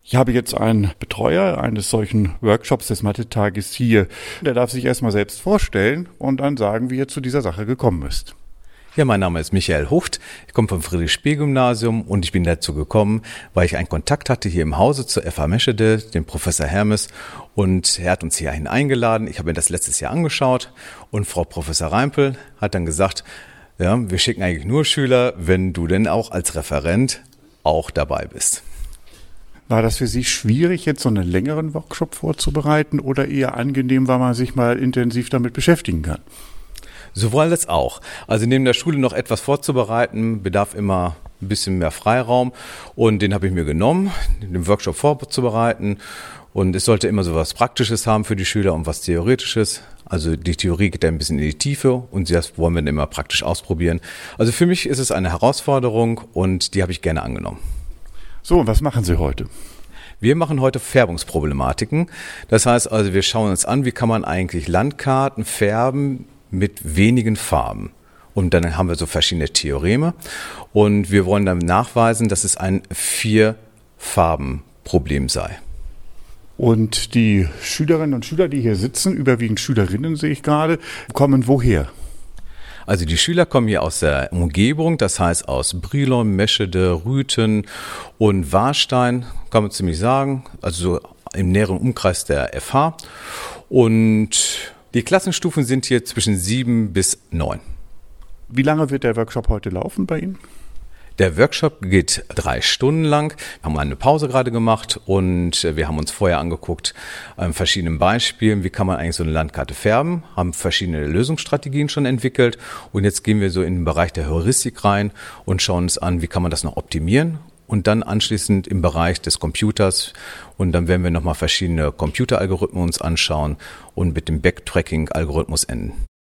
Ich habe jetzt einen Betreuer eines solchen Workshops des Mathe-Tages hier. Der darf sich erstmal selbst vorstellen und dann sagen, wie er zu dieser Sache gekommen ist. Ja, mein Name ist Michael Hucht. Ich komme vom Friedrich-Spiel-Gymnasium und ich bin dazu gekommen, weil ich einen Kontakt hatte hier im Hause zur FH Meschede, dem Professor Hermes. Und er hat uns hierhin eingeladen. Ich habe mir das letztes Jahr angeschaut und Frau Professor Reimpel hat dann gesagt, ja, wir schicken eigentlich nur Schüler, wenn du denn auch als Referent auch dabei bist. War das für Sie schwierig, jetzt so einen längeren Workshop vorzubereiten oder eher angenehm, weil man sich mal intensiv damit beschäftigen kann? Sowohl als auch. Also neben der Schule noch etwas vorzubereiten, bedarf immer ein bisschen mehr Freiraum und den habe ich mir genommen, den Workshop vorzubereiten. Und es sollte immer so was Praktisches haben für die Schüler und was Theoretisches. Also die Theorie geht ein bisschen in die Tiefe und das wollen wir dann immer praktisch ausprobieren. Also für mich ist es eine Herausforderung und die habe ich gerne angenommen. So, und was machen Sie heute? Wir machen heute Färbungsproblematiken. Das heißt also, wir schauen uns an, wie kann man eigentlich Landkarten färben mit wenigen Farben. Und dann haben wir so verschiedene Theoreme und wir wollen dann nachweisen, dass es ein 4-Farben-Problem sei. Und die Schülerinnen und Schüler, die hier sitzen, überwiegend Schülerinnen sehe ich gerade, kommen woher? Also die Schüler kommen hier aus der Umgebung, das heißt aus Brilon, Meschede, Rüthen und Warstein, kann man ziemlich sagen, also so im näheren Umkreis der FH. Und die Klassenstufen sind hier zwischen 7 bis 9. Wie lange wird der Workshop heute laufen bei Ihnen? Der Workshop geht 3 Stunden lang. Wir haben eine Pause gerade gemacht und wir haben uns vorher angeguckt an verschiedenen Beispielen, wie kann man eigentlich so eine Landkarte färben, haben verschiedene Lösungsstrategien schon entwickelt und jetzt gehen wir so in den Bereich der Heuristik rein und schauen uns an, wie kann man das noch optimieren und dann anschließend im Bereich des Computers und dann werden wir nochmal verschiedene Computeralgorithmen uns anschauen und mit dem Backtracking-Algorithmus enden.